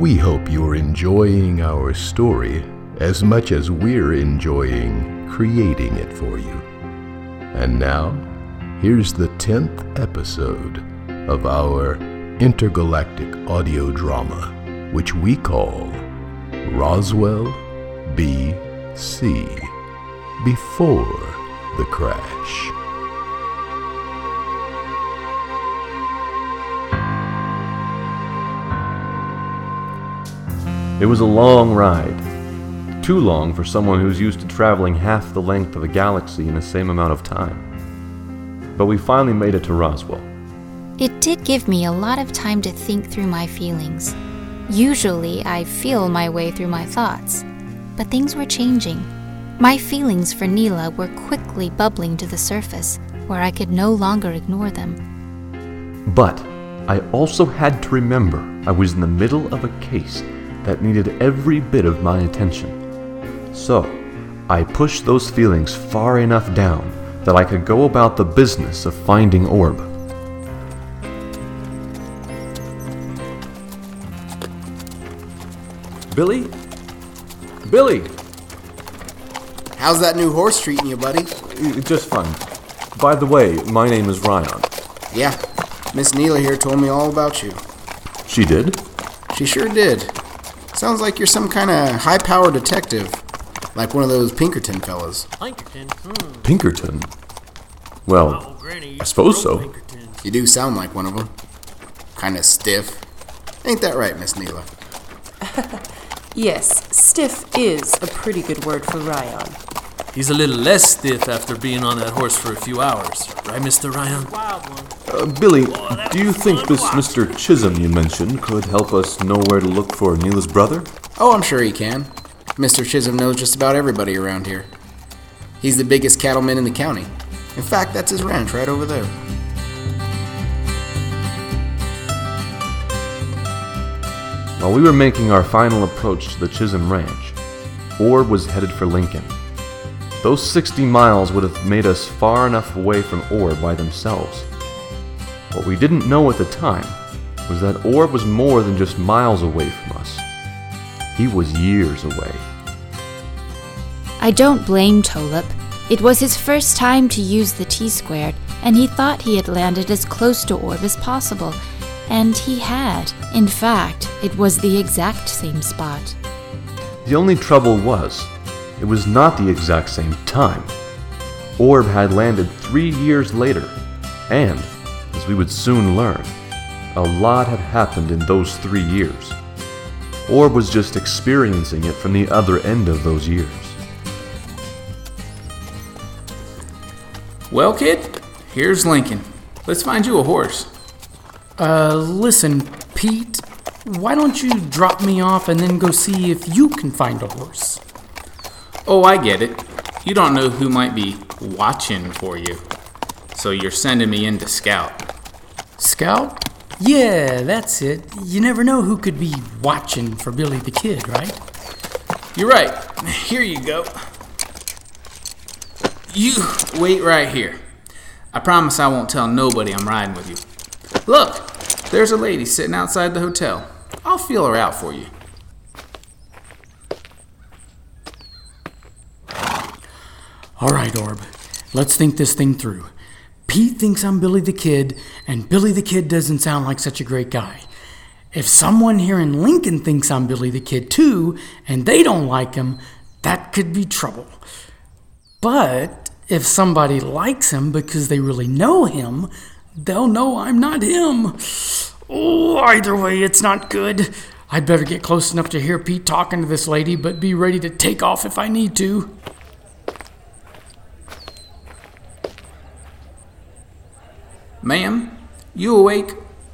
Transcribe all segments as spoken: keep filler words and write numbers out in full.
We hope you're enjoying our story as much as we're enjoying creating it for you. And now, here's the tenth episode of our intergalactic audio drama, which we call Roswell B C, Before the Crash. It was a long ride. Too long for someone who's used to traveling half the length of a galaxy in the same amount of time. But we finally made it to Roswell. It did give me a lot of time to think through my feelings. Usually, I feel my way through my thoughts. But things were changing. My feelings for Neela were quickly bubbling to the surface, where I could no longer ignore them. But I also had to remember I was in the middle of a case that needed every bit of my attention. So, I pushed those feelings far enough down that I could go about the business of finding Orb. Billy? Billy! How's that new horse treating you, buddy? Just fine. By the way, my name is Ryan. Yeah, Miss Neela here told me all about you. She did? She sure did. Sounds like you're some kind of high-powered detective, like one of those Pinkerton fellas. Pinkerton? Hmm. Pinkerton? Well, I suppose so. You do sound like one of them. Kind of stiff. Ain't that right, Miss Neela? Yes, stiff is a pretty good word for Ryan. He's a little less stiff after being on that horse for a few hours. Right, Mister Ryan? Uh, Billy, do you think this Mister Chisholm you mentioned could help us know where to look for Neela's brother? Oh, I'm sure he can. Mister Chisholm knows just about everybody around here. He's the biggest cattleman in the county. In fact, that's his ranch right over there. While we were making our final approach to the Chisholm Ranch, Orb was headed for Lincoln. Those sixty miles would have made us far enough away from Orb by themselves. What we didn't know at the time was that Orb was more than just miles away from us. He was years away. I don't blame Tolip. It was his first time to use the T-squared, and he thought he had landed as close to Orb as possible. And he had. In fact, it was the exact same spot. The only trouble was, it was not the exact same time. Orb had landed three years later, and, as we would soon learn, a lot had happened in those three years. Orb was just experiencing it from the other end of those years. Well, kid, here's Lincoln. Let's find you a horse. Uh, listen, Pete, why don't you drop me off and then go see if you can find a horse? Oh, I get it. You don't know who might be watching for you. So you're sending me in to scout. Scout? Yeah, that's it. You never know who could be watching for Billy the Kid, right? You're right. Here you go. You wait right here. I promise I won't tell nobody I'm riding with you. Look, there's a lady sitting outside the hotel. I'll feel her out for you. All right, Orb. Let's think this thing through. Pete thinks I'm Billy the Kid, and Billy the Kid doesn't sound like such a great guy. If someone here in Lincoln thinks I'm Billy the Kid too, and they don't like him, that could be trouble. But if somebody likes him because they really know him, they'll know I'm not him. Oh, either way, it's not good. I'd better get close enough to hear Pete talking to this lady, but be ready to take off if I need to. Ma'am, you awake?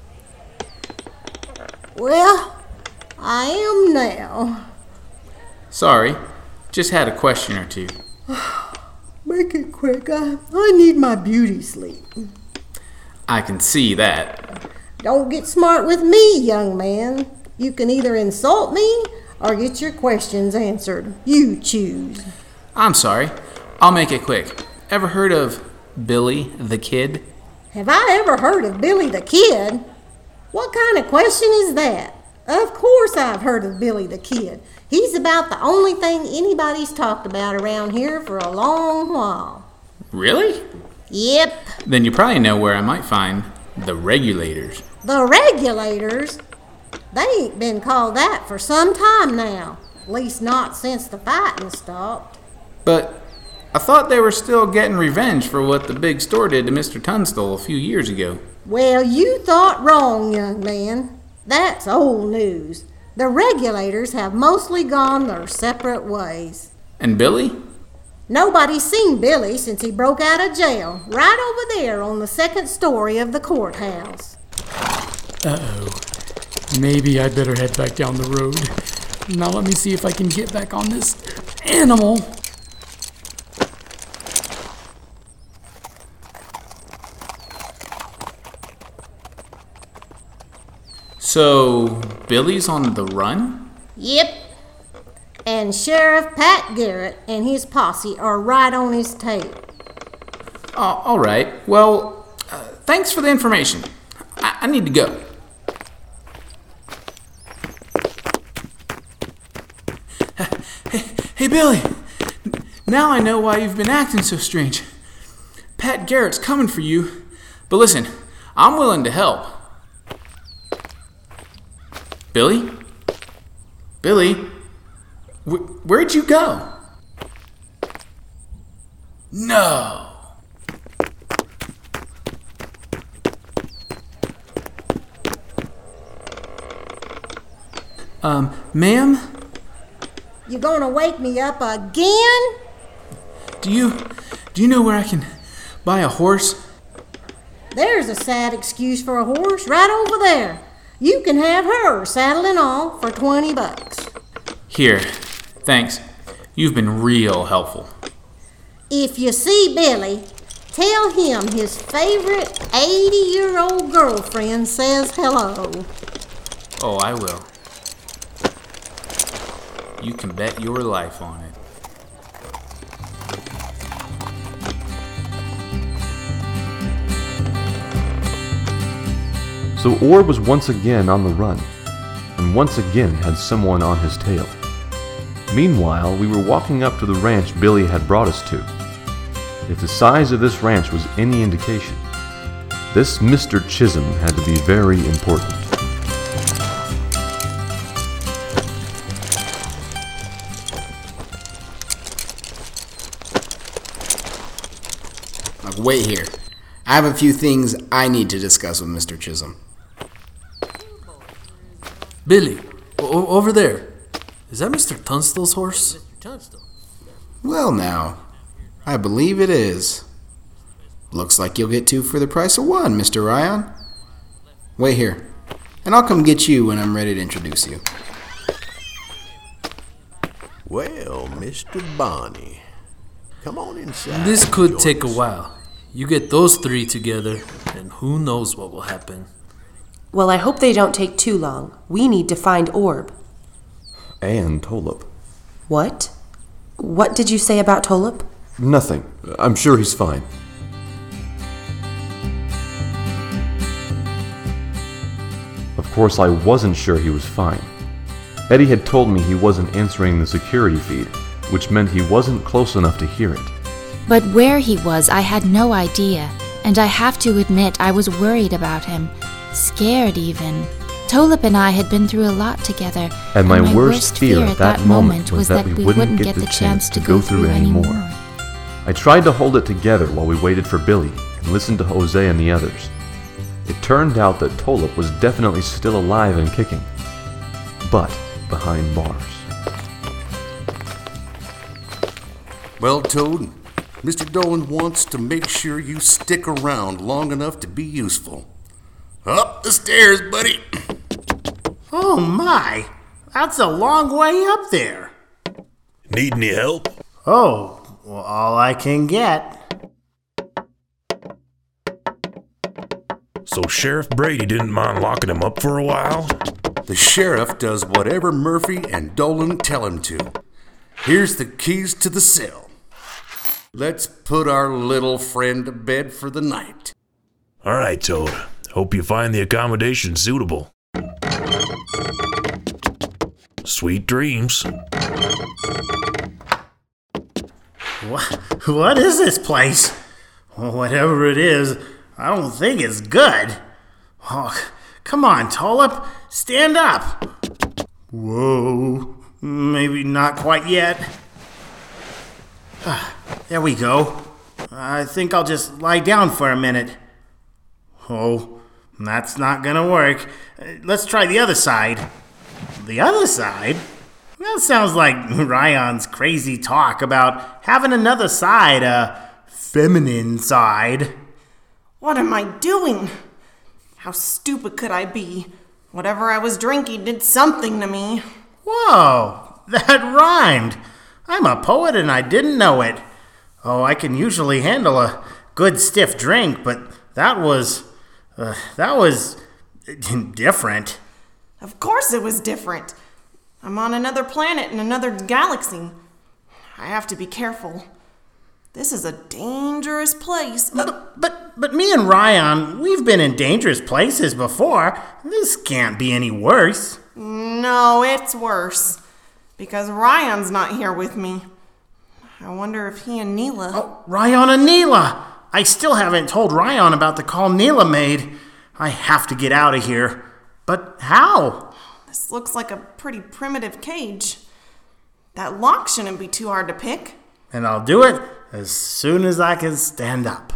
Well, I am now. Sorry, just had a question or two. Make it quick. I, I need my beauty sleep. I can see that. Don't get smart with me, young man. You can either insult me or get your questions answered. You choose. I'm sorry. I'll make it quick. Ever heard of Billy the Kid? Have I ever heard of Billy the Kid? What kind of question is that? Of course I've heard of Billy the Kid. He's about the only thing anybody's talked about around here for a long while. Really? Yep. Then you probably know where I might find the Regulators. The Regulators? They ain't been called that for some time now. At least not since the fighting stopped. But I thought they were still getting revenge for what the big store did to Mister Tunstall a few years ago. Well, you thought wrong, young man. That's old news. The Regulators have mostly gone their separate ways. And Billy? Nobody's seen Billy since he broke out of jail, right over there on the second story of the courthouse. Uh-oh. Maybe I'd better head back down the road. Now let me see if I can get back on this animal. So, Billy's on the run? Yep. And Sheriff Pat Garrett and his posse are right on his tail. Oh, all right. Well, uh, thanks for the information. I, I need to go. Hey, hey, Billy. Now I know why you've been acting so strange. Pat Garrett's coming for you. But listen, I'm willing to help. Billy? Billy? Wh- where'd you go? No. Um, ma'am? You gonna wake me up again? Do you, do you know where I can buy a horse? There's a sad excuse for a horse right over there. You can have her, saddle and all, for twenty bucks. Here, thanks. You've been real helpful. If you see Billy, tell him his favorite eighty-year-old girlfriend says hello. Oh, I will. You can bet your life on it. So Orb was once again on the run, and once again had someone on his tail. Meanwhile, we were walking up to the ranch Billy had brought us to. If the size of this ranch was any indication, this Mister Chisholm had to be very important. Now, wait here. I have a few things I need to discuss with Mister Chisholm. Billy, o- over there. Is that Mister Tunstall's horse? Well now, I believe it is. Looks like you'll get two for the price of one, Mister Ryan. Wait here, and I'll come get you when I'm ready to introduce you. Well, Mister Bonnie, come on inside. This could Join take a us. while. You get those three together, and who knows what will happen. Well, I hope they don't take too long. We need to find Orb. And Tolop. What? What did you say about Tolop? Nothing. I'm sure he's fine. Of course, I wasn't sure he was fine. Eddie had told me he wasn't answering the security feed, which meant he wasn't close enough to hear it. But where he was, I had no idea, and I have to admit I was worried about him, scared even. Tolop and I had been through a lot together, And my worst fear at that moment was that we wouldn't get the chance to go through anymore. I tried to hold it together while we waited for Billy and listened to Jose and the others. It turned out that Tolop was definitely still alive and kicking, but behind bars. Well, Toad, Mister Dolan wants to make sure you stick around long enough to be useful. Up the stairs, buddy. Oh my, that's a long way up there. Need any help? Oh, well, all I can get. So Sheriff Brady didn't mind locking him up for a while? The sheriff does whatever Murphy and Dolan tell him to. Here's the keys to the cell. Let's put our little friend to bed for the night. All right, Toad. Hope you find the accommodation suitable. Sweet dreams. What, what is this place? Well, whatever it is, I don't think it's good. Oh, come on, Tulip, stand up. Whoa, maybe not quite yet. Ah, there we go. I think I'll just lie down for a minute. Oh, that's not gonna work. Let's try the other side. The other side? That sounds like Ryan's crazy talk about having another side, a feminine side. What am I doing? How stupid could I be? Whatever I was drinking did something to me. Whoa, that rhymed. I'm a poet and I didn't know it. Oh, I can usually handle a good stiff drink, but that was, uh, that was different. Of course it was different. I'm on another planet in another galaxy. I have to be careful. This is a dangerous place. But, but, but me and Ryan, we've been in dangerous places before. This can't be any worse. No, it's worse. Because Ryan's not here with me. I wonder if he and Neela... Oh, Ryan and Neela! I still haven't told Ryan about the call Neela made. I have to get out of here. But how? This looks like a pretty primitive cage. That lock shouldn't be too hard to pick. And I'll do it as soon as I can stand up.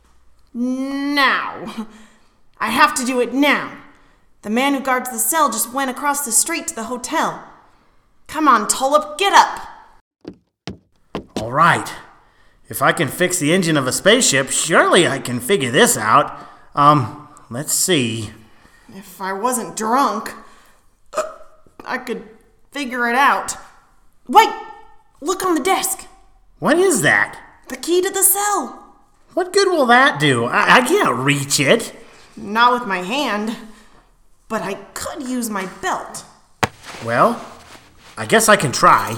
Now. I have to do it now. The man who guards the cell just went across the street to the hotel. Come on, Tulip, get up. All right. If I can fix the engine of a spaceship, surely I can figure this out. Um, let's see. If I wasn't drunk, I could figure it out. Wait! Look on the desk. What is that? The key to the cell. What good will that do? I, I can't reach it. Not with my hand. But I could use my belt. Well, I guess I can try.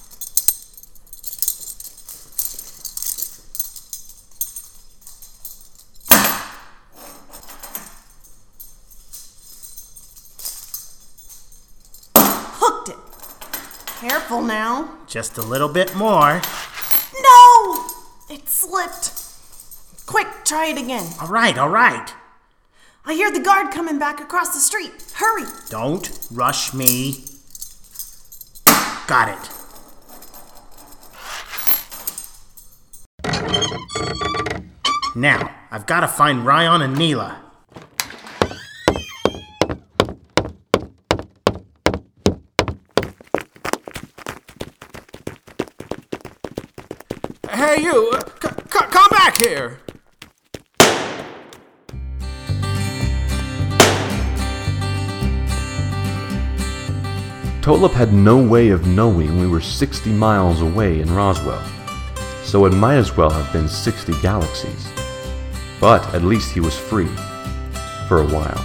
Hooked it. Careful now. Just a little bit more. No! It slipped. Quick, try it again. All right, all right. I hear the guard coming back across the street. Hurry! Don't rush me. Got it. Now, I've got to find Ryan and Neela. Hey, you! Uh, c- c- come back here! Tulip had no way of knowing we were sixty miles away in Roswell, so it might as well have been sixty galaxies. But at least he was free. For a while.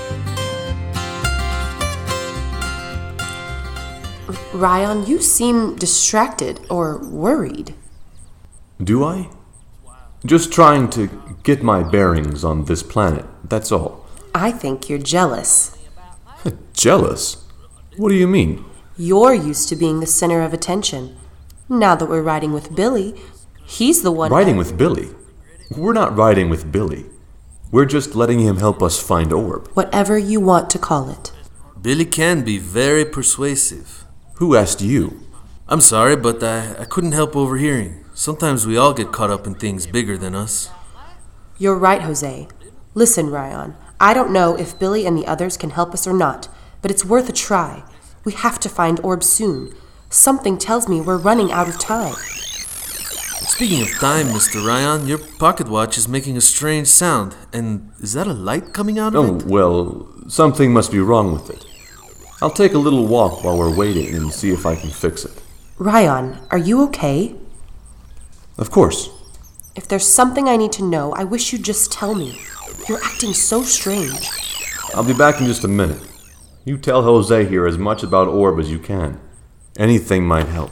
Ryan, you seem distracted or worried. Do I? Just trying to get my bearings on this planet, that's all. I think you're jealous. Jealous? What do you mean? You're used to being the center of attention. Now that we're riding with Billy, he's the one... Riding with Billy? We're not riding with Billy. We're just letting him help us find Orb. Whatever you want to call it. Billy can be very persuasive. Who asked you? I'm sorry, but I, I couldn't help overhearing. Sometimes we all get caught up in things bigger than us. You're right, Jose. Listen, Ryan, I don't know if Billy and the others can help us or not, but it's worth a try. We have to find Orb soon. Something tells me we're running out of time. Speaking of time, Mister Ryan, your pocket watch is making a strange sound. And is that a light coming out of oh, it? Oh, well, something must be wrong with it. I'll take a little walk while we're waiting and see if I can fix it. Ryan, are you okay? Of course. If there's something I need to know, I wish you'd just tell me. You're acting so strange. I'll be back in just a minute. You tell Jose here as much about Orb as you can. Anything might help.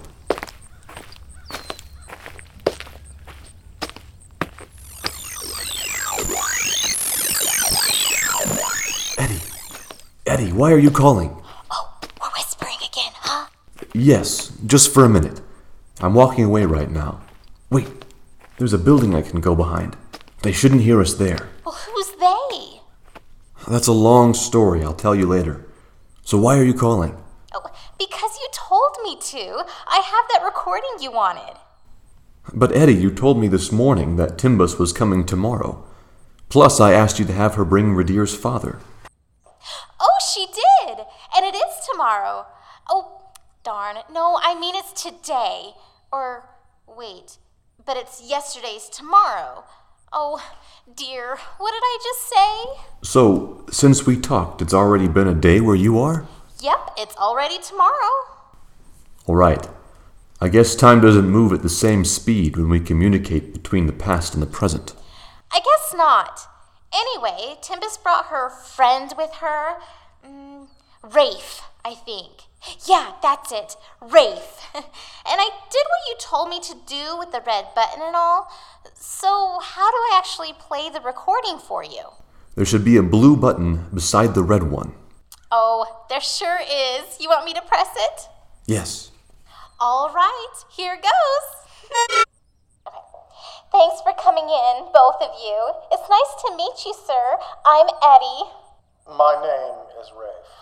Eddie. Eddie, why are you calling? Oh, we're whispering again, huh? Yes, just for a minute. I'm walking away right now. Wait, there's a building I can go behind. They shouldn't hear us there. Well, who's they? That's a long story. I'll tell you later. So why are you calling? Oh, because you told me to. I have that recording you wanted. But Eddie, you told me this morning that Timbus was coming tomorrow. Plus, I asked you to have her bring Redier's father. Oh, she did! And it is tomorrow. Oh, darn. No, I mean it's today. Or, wait, but it's yesterday's tomorrow. Oh, dear, what did I just say? So, since we talked, it's already been a day where you are? Yep, it's already tomorrow. All right. I guess time doesn't move at the same speed when we communicate between the past and the present. I guess not. Anyway, Timbus brought her friend with her. Mm, Rafe, I think. Yeah, that's it. Rafe. And I did what you told me to do with the red button and all. So how do I actually play the recording for you? There should be a blue button beside the red one. Oh, there sure is. You want me to press it? Yes. All right, here goes. Okay. Thanks for coming in, both of you. It's nice to meet you, sir. I'm Eddie. My name is Rafe.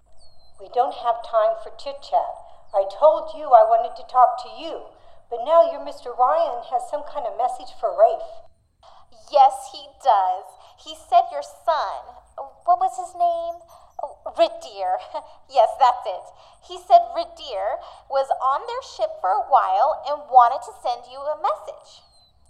We don't have time for chit-chat. I told you I wanted to talk to you, but now your Mister Ryan has some kind of message for Rafe. Yes, he does. He said your son, what was his name? Oh, Redier. Yes, that's it. He said Redier was on their ship for a while and wanted to send you a message.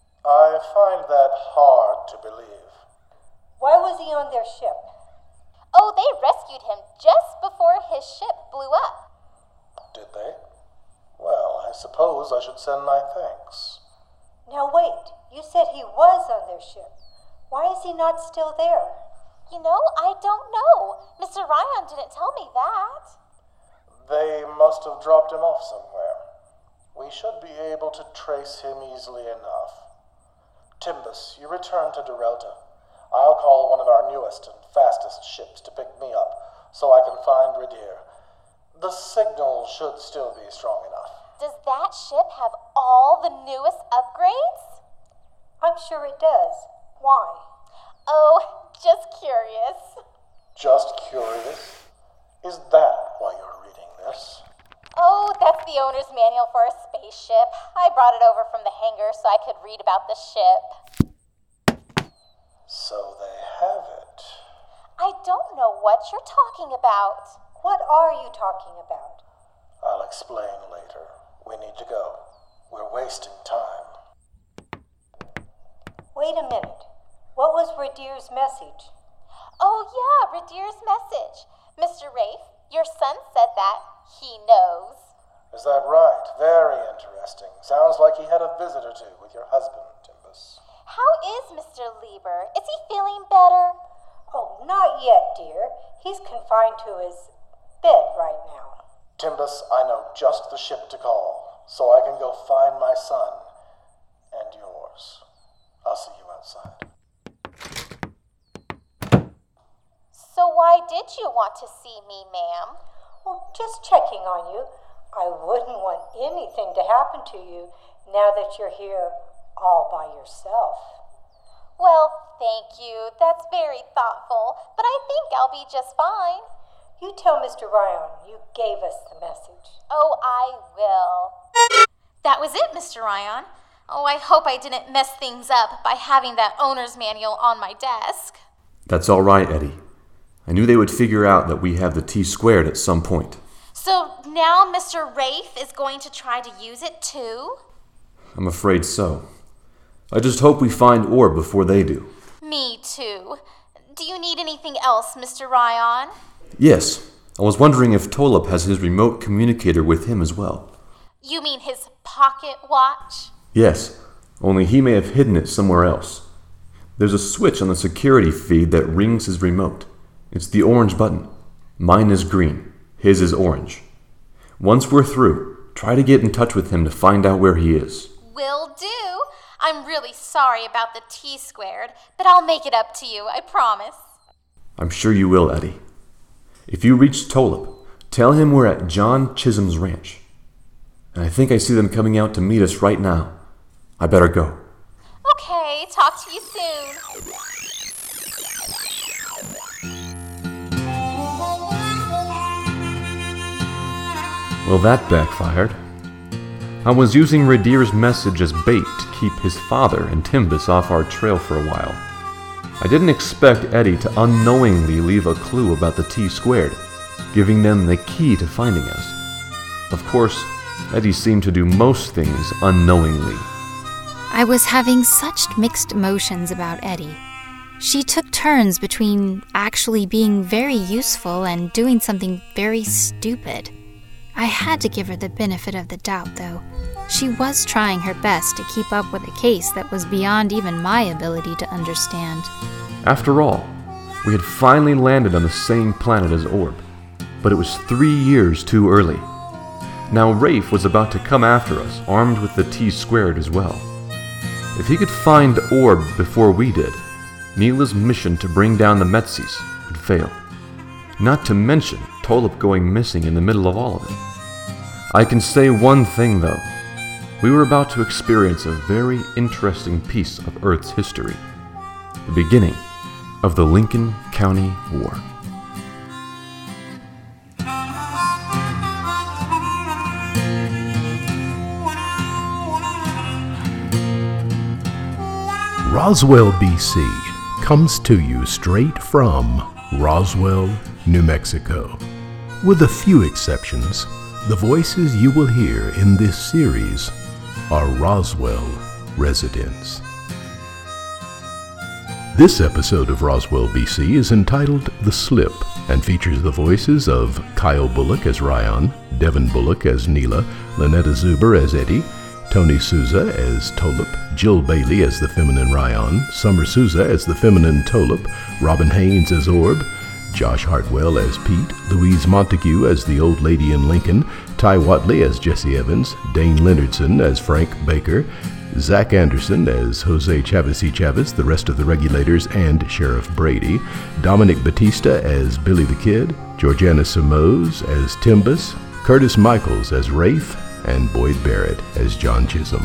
I find that hard to believe. Why was he on their ship? Oh, they rescued him just before his ship blew up. Did they? Well, I suppose I should send my thanks. Now wait, you said he was on their ship. Why is he not still there? You know, I don't know. Mister Ryan didn't tell me that. They must have dropped him off somewhere. We should be able to trace him easily enough. Timbus, you return to Derelta. I'll call one of our newest and fastest ships to pick me up, so I can find Redier. The signal should still be strong enough. Does that ship have all the newest upgrades? I'm sure it does. Why? Oh, just curious. Just curious? Is that why you're reading this? Oh, that's the owner's manual for a spaceship. I brought it over from the hangar so I could read about the ship. So they have it. I don't know what you're talking about. What are you talking about? I'll explain later. We need to go. We're wasting time. Wait a minute. What was Redier's message? Oh, yeah, Redier's message. Mister Rafe, your son said that. He knows. Is that right? Very interesting. Sounds like he had a visit or two with your husband, Timbus. How is Mister Lieber? Is he feeling better? Oh, not yet, dear. He's confined to his bed right now. Timbus, I know just the ship to call, so I can go find my son and yours. I'll see you outside. So why did you want to see me, ma'am? Well, just checking on you. I wouldn't want anything to happen to you now that you're here all by yourself. Well, thank you. That's very thoughtful, but I think I'll be just fine. You tell Mister Ryan you gave us the message. Oh, I will. That was it, Mister Ryan. Oh, I hope I didn't mess things up by having that owner's manual on my desk. That's all right, Eddie. I knew they would figure out that we have the T squared at some point. So now Mister Rafe is going to try to use it too? I'm afraid so. I just hope we find Orb before they do. Me too. Do you need anything else, Mister Ryan? Yes. I was wondering if Tolop has his remote communicator with him as well. You mean his pocket watch? Yes, only he may have hidden it somewhere else. There's a switch on the security feed that rings his remote. It's the orange button. Mine is green. His is orange. Once we're through, try to get in touch with him to find out where he is. Will do. I'm really sorry about the T squared, but I'll make it up to you, I promise. I'm sure you will, Eddie. If you reach Tolop, tell him we're at John Chisholm's ranch. and I think I see them coming out to meet us right now. I better go. Okay, talk to you soon. Well, that backfired. I was using Radir's message as bait to keep his father and Timbus off our trail for a while. I didn't expect Eddie to unknowingly leave a clue about the T squared, giving them the key to finding us. Of course, Eddie seemed to do most things unknowingly. I was having such mixed emotions about Eddie. She took turns between actually being very useful and doing something very stupid. I had to give her the benefit of the doubt, though. She was trying her best to keep up with a case that was beyond even my ability to understand. After all, we had finally landed on the same planet as Orb, but it was three years too early. Now Rafe was about to come after us, armed with the T squared as well. If he could find Orb before we did, Neela's mission to bring down the Metsis would fail. Not to mention Tolip going missing in the middle of all of it. I can say one thing, though. We were about to experience a very interesting piece of Earth's history. The beginning of the Lincoln County War. Roswell, B C comes to you straight from Roswell, New Mexico. With a few exceptions, the voices you will hear in this series are Roswell residents. This episode of Roswell, B C is entitled The Slip and features the voices of Kyle Bullock as Ryan, Devin Bullock as Neela, Lynetta Zuber as Eddie, Tony Souza as Tolip, Jill Bailey as the feminine Ryan, Summer Souza as the feminine Tolip, Robin Haynes as Orb, Josh Hartwell as Pete, Louise Montague as the old lady in Lincoln, Ty Watley as Jesse Evans, Dane Leonardson as Frank Baker, Zach Anderson as Jose Chavez y Chavez, the rest of the regulators, and Sheriff Brady, Dominic Batista as Billy the Kid, Georgiana Simoes as Timbus, Curtis Michaels as Rafe, and Boyd Barrett as John Chisholm.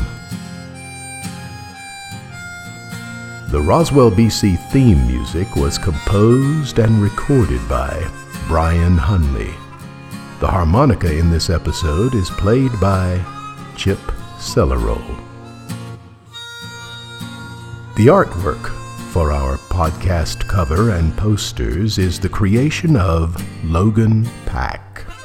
The Roswell, B C theme music was composed and recorded by Brian Hunley. The harmonica in this episode is played by Chip Celerole. The artwork for our podcast cover and posters is the creation of Logan Pack.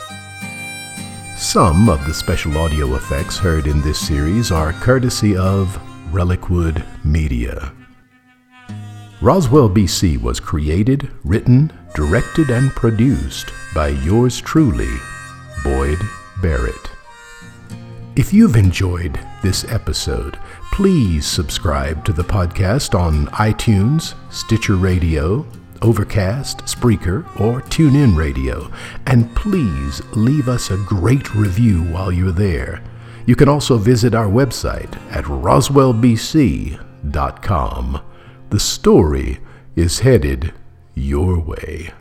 Some of the special audio effects heard in this series are courtesy of Relicwood Media. Roswell, B C was created, written, directed, and produced by yours truly, Boyd Barrett. If you've enjoyed this episode, please subscribe to the podcast on iTunes, Stitcher Radio, Overcast, Spreaker, or TuneIn Radio, and please leave us a great review while you're there. You can also visit our website at roswell b c dot com. The story is headed your way.